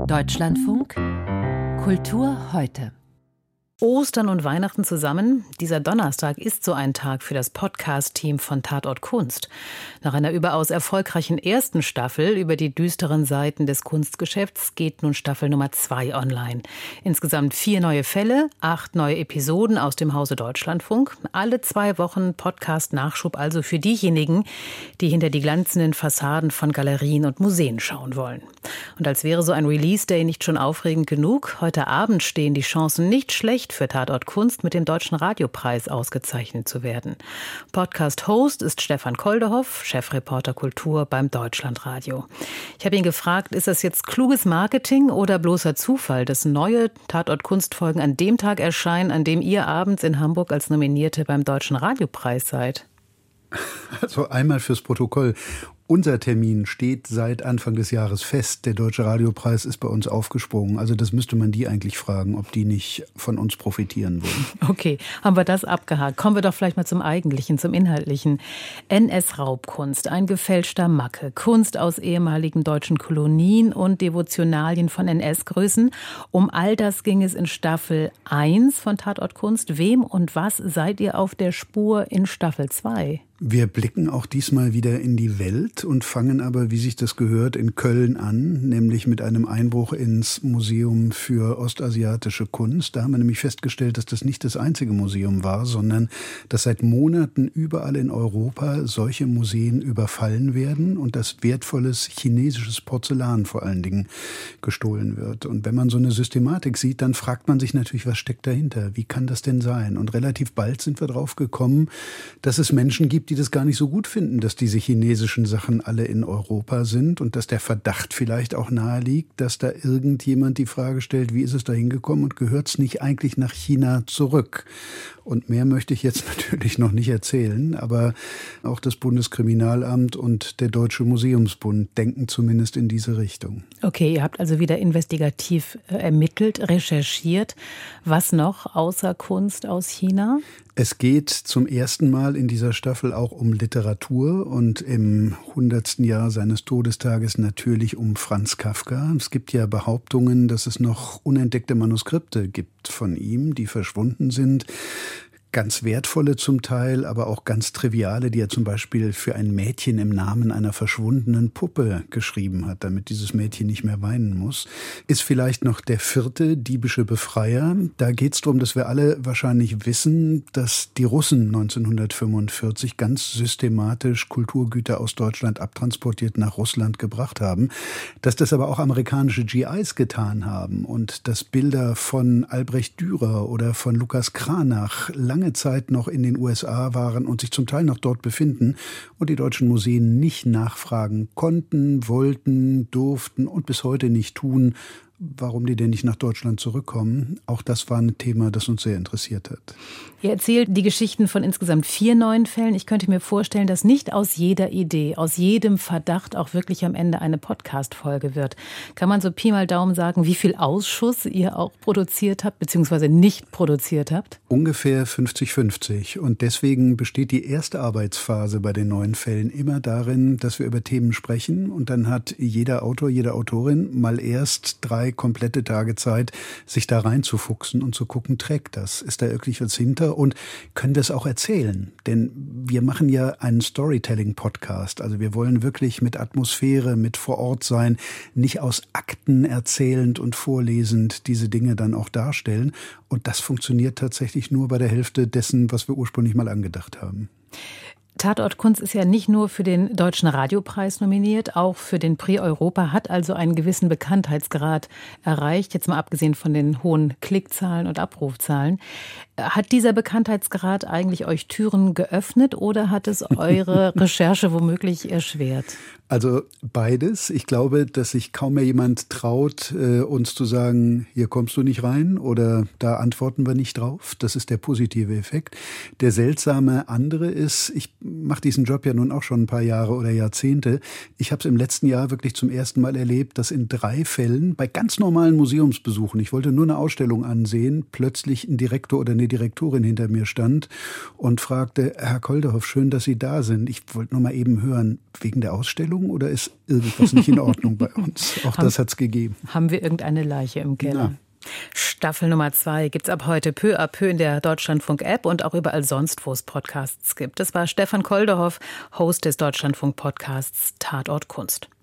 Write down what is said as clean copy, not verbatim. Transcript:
Deutschlandfunk Kultur heute. Ostern und Weihnachten zusammen. Dieser Donnerstag ist so ein Tag für das Podcast-Team von Tatort Kunst. Nach einer überaus erfolgreichen ersten Staffel über die düsteren Seiten des Kunstgeschäfts geht nun Staffel Nummer 2 online. Insgesamt 4 neue Fälle, 8 neue Episoden aus dem Hause Deutschlandfunk. Alle 2 Wochen Podcast-Nachschub also für diejenigen, die hinter die glanzenden Fassaden von Galerien und Museen schauen wollen. Und als wäre so ein Release-Day nicht schon aufregend genug, heute Abend stehen die Chancen nicht schlecht für Tatort Kunst mit dem Deutschen Radiopreis ausgezeichnet zu werden. Podcast-Host ist Stefan Koldehoff, Chefreporter Kultur beim Deutschlandradio. Ich habe ihn gefragt, ist das jetzt kluges Marketing oder bloßer Zufall, dass neue Tatort Kunst-Folgen an dem Tag erscheinen, an dem ihr abends in Hamburg als Nominierte beim Deutschen Radiopreis seid? Also einmal fürs Protokoll. Unser Termin steht seit Anfang des Jahres fest. Der Deutsche Radiopreis ist bei uns aufgesprungen. Also das müsste man die eigentlich fragen, ob die nicht von uns profitieren wollen. Okay, haben wir das abgehakt. Kommen wir doch vielleicht mal zum Eigentlichen, zum Inhaltlichen. NS-Raubkunst, ein gefälschter Macke, Kunst aus ehemaligen deutschen Kolonien und Devotionalien von NS-Größen. Um all das ging es in Staffel 1 von Tatort Kunst. Wem und was seid ihr auf der Spur in Staffel 2? Wir blicken auch diesmal wieder in die Welt und fangen aber, wie sich das gehört, in Köln an, nämlich mit einem Einbruch ins Museum für ostasiatische Kunst. Da haben wir nämlich festgestellt, dass das nicht das einzige Museum war, sondern dass seit Monaten überall in Europa solche Museen überfallen werden und dass wertvolles chinesisches Porzellan vor allen Dingen gestohlen wird. Und wenn man so eine Systematik sieht, dann fragt man sich natürlich, was steckt dahinter? Wie kann das denn sein? Und relativ bald sind wir drauf gekommen, dass es Menschen gibt, die das gar nicht so gut finden, dass diese chinesischen Sachen alle in Europa sind und dass der Verdacht vielleicht auch nahe liegt, dass da irgendjemand die Frage stellt, wie ist es da hingekommen und gehört es nicht eigentlich nach China zurück? Und mehr möchte ich jetzt natürlich noch nicht erzählen, aber auch das Bundeskriminalamt und der Deutsche Museumsbund denken zumindest in diese Richtung. Okay, ihr habt also wieder investigativ ermittelt, recherchiert. Was noch außer Kunst aus China? Es geht zum ersten Mal in dieser Staffel auch um Literatur und im 100. Jahr seines Todestages natürlich um Franz Kafka. Es gibt ja Behauptungen, dass es noch unentdeckte Manuskripte gibt von ihm, die verschwunden sind. Ganz wertvolle zum Teil, aber auch ganz triviale, die er zum Beispiel für ein Mädchen im Namen einer verschwundenen Puppe geschrieben hat, damit dieses Mädchen nicht mehr weinen muss. Ist vielleicht noch der 4. diebische Befreier. Da geht es darum, dass wir alle wahrscheinlich wissen, dass die Russen 1945 ganz systematisch Kulturgüter aus Deutschland abtransportiert nach Russland gebracht haben. Dass das aber auch amerikanische GIs getan haben und dass Bilder von Albrecht Dürer oder von Lukas Cranach lange Zeit noch in den USA waren und sich zum Teil noch dort befinden und die deutschen Museen nicht nachfragen konnten, wollten, durften und bis heute nicht tun, warum die denn nicht nach Deutschland zurückkommen. Auch das war ein Thema, das uns sehr interessiert hat. Ihr erzählt die Geschichten von insgesamt 4 neuen Fällen. Ich könnte mir vorstellen, dass nicht aus jeder Idee, aus jedem Verdacht auch wirklich am Ende eine Podcast-Folge wird. Kann man so Pi mal Daumen sagen, wie viel Ausschuss ihr auch produziert habt, beziehungsweise nicht produziert habt? Ungefähr 50-50. Und deswegen besteht die erste Arbeitsphase bei den neuen Fällen immer darin, dass wir über Themen sprechen. Und dann hat jeder Autor, jede Autorin mal erst 3 komplette Tage Zeit, sich da reinzufuchsen und zu gucken, trägt das? Ist da wirklich was hinter? Und können das auch erzählen? Denn wir machen ja einen Storytelling-Podcast. Also wir wollen wirklich mit Atmosphäre, mit vor Ort sein, nicht aus Akten erzählend und vorlesend diese Dinge dann auch darstellen. Und das funktioniert tatsächlich nur bei der Hälfte dessen, was wir ursprünglich mal angedacht haben. Tatort Kunst ist ja nicht nur für den Deutschen Radiopreis nominiert, auch für den Prix Europa, hat also einen gewissen Bekanntheitsgrad erreicht, jetzt mal abgesehen von den hohen Klickzahlen und Abrufzahlen. Hat dieser Bekanntheitsgrad eigentlich euch Türen geöffnet oder hat es eure Recherche womöglich erschwert? Also beides. Ich glaube, dass sich kaum mehr jemand traut, uns zu sagen, hier kommst du nicht rein oder da antworten wir nicht drauf. Das ist der positive Effekt. Der seltsame andere ist, ich mache diesen Job ja nun auch schon ein paar Jahre oder Jahrzehnte. Ich habe es im letzten Jahr wirklich zum ersten Mal erlebt, dass in 3 Fällen bei ganz normalen Museumsbesuchen, ich wollte nur eine Ausstellung ansehen, plötzlich ein Direktor oder eine die Direktorin hinter mir stand und fragte, Herr Koldehoff, schön, dass Sie da sind. Ich wollte nur mal eben hören, wegen der Ausstellung oder ist irgendwas nicht in Ordnung bei uns? Auch das hat's gegeben. Haben wir irgendeine Leiche im Keller? Na. Staffel Nummer 2 gibt's ab heute peu à peu in der Deutschlandfunk-App und auch überall sonst, wo es Podcasts gibt. Das war Stefan Koldehoff, Host des Deutschlandfunk-Podcasts Tatort Kunst.